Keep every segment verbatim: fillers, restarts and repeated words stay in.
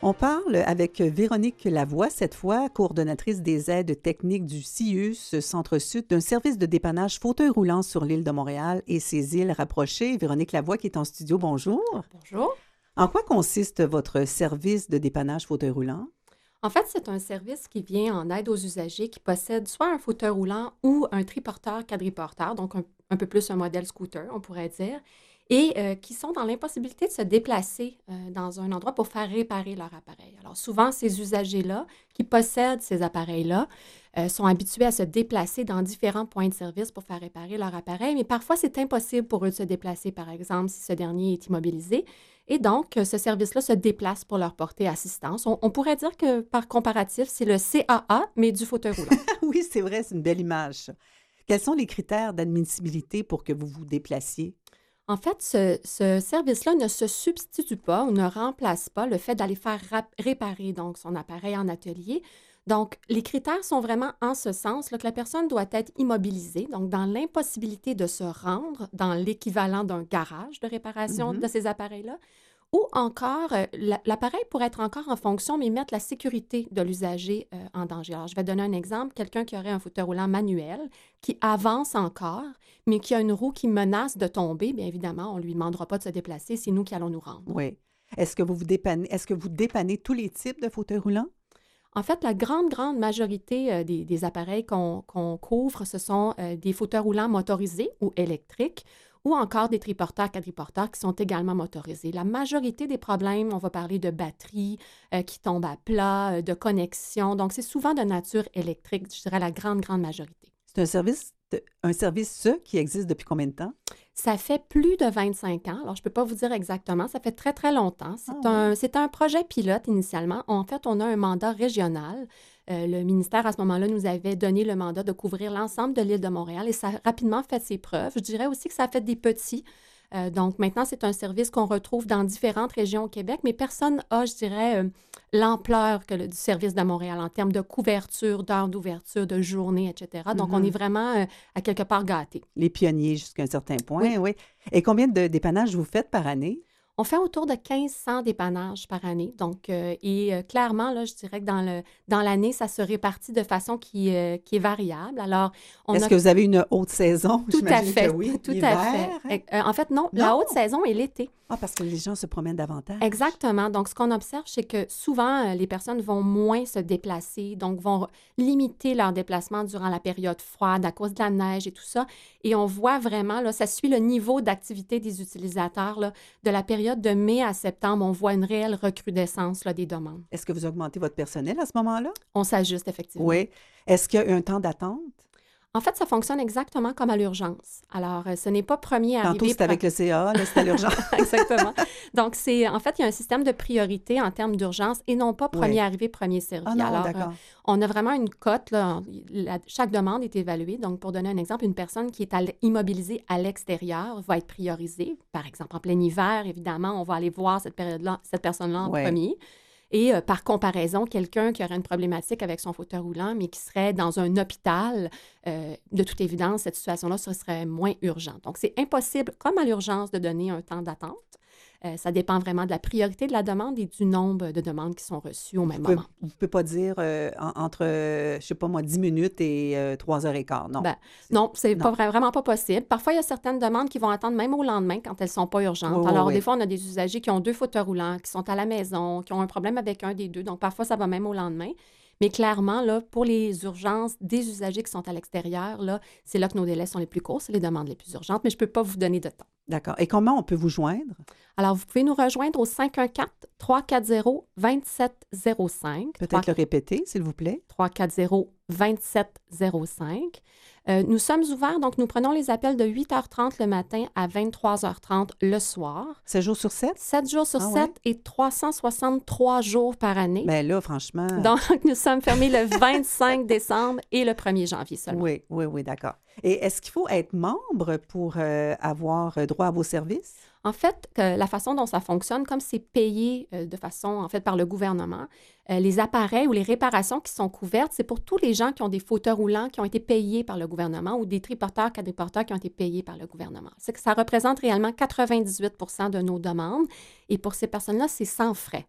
On parle avec Véronique Lavoie, cette fois coordonnatrice des aides techniques du C I U S, Centre-Sud, d'un service de dépannage fauteuil roulant sur l'île de Montréal et ses îles rapprochées. Véronique Lavoie qui est en studio, bonjour. Bonjour. En quoi consiste votre service de dépannage fauteuil roulant? En fait, c'est un service qui vient en aide aux usagers qui possèdent soit un fauteuil roulant ou un triporteur quadriporteur, donc un, un peu plus un modèle scooter, on pourrait dire, et euh, qui sont dans l'impossibilité de se déplacer euh, dans un endroit pour faire réparer leur appareil. Alors souvent, ces usagers-là qui possèdent ces appareils-là euh, sont habitués à se déplacer dans différents points de service pour faire réparer leur appareil, mais parfois c'est impossible pour eux de se déplacer, par exemple, si ce dernier est immobilisé. Et donc, ce service-là se déplace pour leur porter assistance. On, on pourrait dire que, par comparatif, c'est le C A A, mais du fauteuil roulant. Oui, c'est vrai, c'est une belle image. Quels sont les critères d'admissibilité pour que vous vous déplaciez? En fait, ce, ce service-là ne se substitue pas ou ne remplace pas le fait d'aller faire rap- réparer donc, son appareil en atelier. Donc, les critères sont vraiment en ce sens là, que la personne doit être immobilisée, donc dans l'impossibilité de se rendre dans l'équivalent d'un garage de réparation Mhm. de ces appareils-là, ou encore, euh, la- l'appareil pourrait être encore en fonction, mais mettre la sécurité de l'usager euh, en danger. Alors, je vais donner un exemple. Quelqu'un qui aurait un fauteuil roulant manuel, qui avance encore, mais qui a une roue qui menace de tomber, bien évidemment, on ne lui demandera pas de se déplacer, c'est nous qui allons nous rendre. Oui. Est-ce que vous vous dépannez, est-ce que vous dépannez tous les types de fauteuils roulants? En fait, la grande, grande majorité euh, des, des appareils qu'on qu'on couvre, ce sont euh, des fauteuils roulants motorisés ou électriques ou encore des triporteurs, quadriporteurs qui sont également motorisés. La majorité des problèmes, on va parler de batterie euh, qui tombe à plat, euh, de connexion. Donc, c'est souvent de nature électrique, je dirais la grande, grande majorité. C'est un service, de- un service ce, qui existe depuis combien de temps? Ça fait plus de vingt-cinq ans. Alors, je ne peux pas vous dire exactement. Ça fait très, très longtemps. C'est Ah un, oui. c'est un projet pilote initialement. En fait, on a un mandat régional. Euh, le ministère, à ce moment-là, nous avait donné le mandat de couvrir l'ensemble de l'île de Montréal et ça a rapidement fait ses preuves. Je dirais aussi que ça a fait des petits. Euh, donc, maintenant, c'est un service qu'on retrouve dans différentes régions au Québec, mais personne n'a, je dirais, euh, l'ampleur que le, du service de Montréal en termes de couverture, d'heures d'ouverture, de journée, et cetera. Donc, on est Mhm. vraiment euh, à quelque part gâtés. Les pionniers jusqu'à un certain point, Oui. oui. Et combien de dépannages vous faites par année? On fait autour de mille cinq cents dépannages par année. Donc, euh, et euh, clairement, là, je dirais que dans le, dans l'année, ça se répartit de façon qui, euh, qui est variable. Alors, on Est-ce a que vous avez une haute saison? tout à J'imagine fait, que oui. tout à L'hiver, fait. hein? Euh, en fait, non, la Non? haute saison est l'été. Ah, parce que les gens se promènent davantage. Exactement. Donc, ce qu'on observe, c'est que souvent, euh, les personnes vont moins se déplacer, donc vont limiter leur déplacement durant la période froide à cause de la neige et tout ça. Et on voit vraiment, là, ça suit le niveau d'activité des utilisateurs. Là, de la période de mai à septembre, on voit une réelle recrudescence là, des demandes. Est-ce que vous augmentez votre personnel à ce moment-là? On s'ajuste effectivement. Oui. Est-ce qu'il y a un temps d'attente? En fait, ça fonctionne exactement comme à l'urgence. Alors, euh, ce n'est pas premier Tantôt, arrivé. c'était avec le C A, là, c'était à l'urgence. Exactement. Donc, c'est en fait, il y a un système de priorité en termes d'urgence et non pas premier Oui. arrivé, premier servi. Ah non, Alors, euh, d'accord. on a vraiment une cote. Là, la- chaque demande est évaluée. Donc, pour donner un exemple, une personne qui est à l- immobilisée à l'extérieur va être priorisée. Par exemple, en plein hiver, évidemment, on va aller voir cette période-là, cette personne-là en Ouais. premier. Et euh, par comparaison, quelqu'un qui aurait une problématique avec son fauteuil roulant, mais qui serait dans un hôpital, euh, de toute évidence, cette situation-là, ce serait moins urgent. Donc, c'est impossible, comme à l'urgence, de donner un temps d'attente. Euh, ça dépend vraiment de la priorité de la demande et du nombre de demandes qui sont reçues au même Vous ne moment. pouvez pas dire euh, en- entre, euh, je sais pas moi, dix minutes et euh, trois heures et quart. Non. Ben, C'est- non, c'est pas non. vra- vraiment pas possible. Parfois, il y a certaines demandes qui vont attendre même au lendemain quand elles ne sont pas urgentes. Oui, oui, Alors, oui. des fois, on a des usagers qui ont deux fauteuils roulants, qui sont à la maison, qui ont un problème avec un des deux. Donc, parfois, ça va même au lendemain. Mais clairement, là, pour les urgences des usagers qui sont à l'extérieur, là, c'est là que nos délais sont les plus courts, c'est les demandes les plus urgentes, mais je ne peux pas vous donner de temps. D'accord. Et comment on peut vous joindre? Alors, vous pouvez nous rejoindre au cinq un quatre, trois quatre zéro, deux sept zéro cinq. Peut-être le répéter, s'il vous plaît. trois quatre zéro, deux sept zéro cinq. Euh, nous sommes ouverts, donc nous prenons les appels de huit heures trente le matin à vingt-trois heures trente le soir. sept jours sur sept? sept jours sur Ah sept ouais? et trois cent soixante-trois jours par année. Bien là, franchement. Donc, nous sommes fermés le vingt-cinq décembre et le premier janvier seulement. Oui, oui, oui, d'accord. Et est-ce qu'il faut être membre pour euh, avoir euh, droit à vos services? En fait, que la façon dont ça fonctionne, comme c'est payé euh, de façon, en fait, par le gouvernement, euh, les appareils ou les réparations qui sont couvertes, c'est pour tous les gens qui ont des fauteuils roulants qui ont été payés par le gouvernement ou des triporteurs, quadriporteurs qui ont été payés par le gouvernement. C'est que ça représente réellement quatre-vingt-dix-huit pour cent de nos demandes et pour ces personnes-là, c'est sans frais.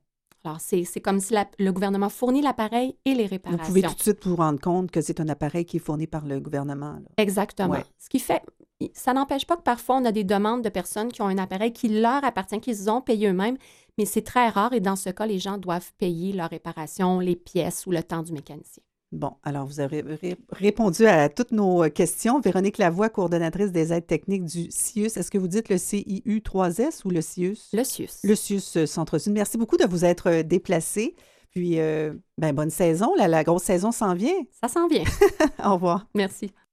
Alors, c'est c'est comme si la- le gouvernement fournit l'appareil et les Vous pouvez réparations. tout de suite vous rendre compte que c'est un appareil qui est fourni par le gouvernement, là. Exactement. Ouais. Ce qui fait, ça n'empêche pas que parfois on a des demandes de personnes qui ont un appareil qui leur appartient, qu'ils ont payé eux-mêmes, mais c'est très rare et dans ce cas, les gens doivent payer leur réparation, les pièces ou le temps du mécanicien. Bon, alors vous avez ré- répondu à toutes nos euh, questions. Véronique Lavoie, coordonnatrice des aides techniques du C I U S. Est-ce que vous dites le C I U trois S ou le C I U S? Le C I U S. Le C I U S euh, Centre-Sud. Merci beaucoup de vous être euh, déplacé. Puis, euh, ben, bonne saison. Là, la grosse saison s'en vient. Ça s'en vient. Au revoir. Merci.